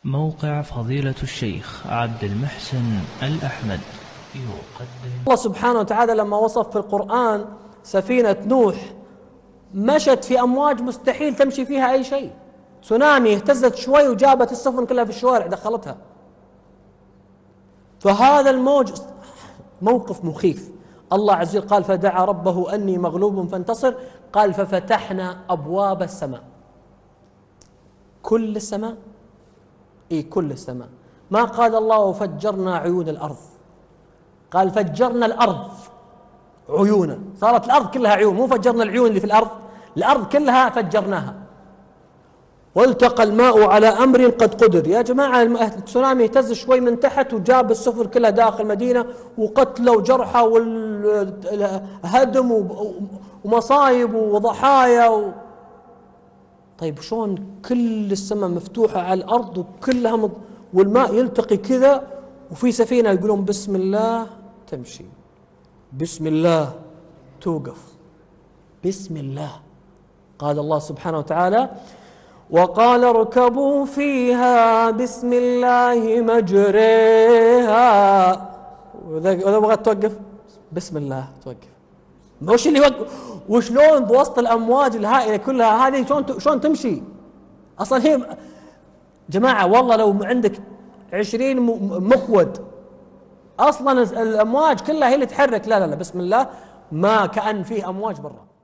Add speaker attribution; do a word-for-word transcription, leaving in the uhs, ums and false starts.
Speaker 1: موقع فضيلة الشيخ عبد المحسن الأحمد يقدم.
Speaker 2: الله سبحانه وتعالى لما وصف في القرآن سفينة نوح مشت في أمواج مستحيل تمشي فيها أي شيء، تسونامي اهتزت شوي وجابت السفن كلها في الشوارع دخلتها. فهذا الموج موقف مخيف. الله عز وجل قال فدعا ربه أني مغلوب فانتصر، قال ففتحنا أبواب السماء. كل السماء، اي كل السماء. ما قال الله وفجرنا عيون الأرض، قال فجرنا الأرض عيونا، صارت الأرض كلها عيون، مو فجرنا العيون اللي في الأرض، الأرض كلها فجرناها. والتقى الماء على أمر قد قدر. يا جماعة التسونامي اهتز شوي من تحت وجاب السفن كلها داخل المدينة وقتلى وجرحى والهدم ومصايب وضحايا و... طيب شلون كل السماء مفتوحة على الأرض وكلها مض... والماء يلتقي كذا وفي سفينة يقولون بسم الله تمشي، بسم الله توقف، بسم الله. قال الله سبحانه وتعالى وقال اركبوا فيها بسم الله مجريها، وإذا بغت توقف بسم الله توقف. وش اللي يوقف؟ وشلون بوسط الأمواج الهائلة كلها هذه شلون شلون تمشي؟ أصلا هي جماعة والله لو عندك عشرين مقود أصلا الأمواج كلها هي اللي تحرك. لا لا لا بسم الله، ما كأن فيه أمواج برا.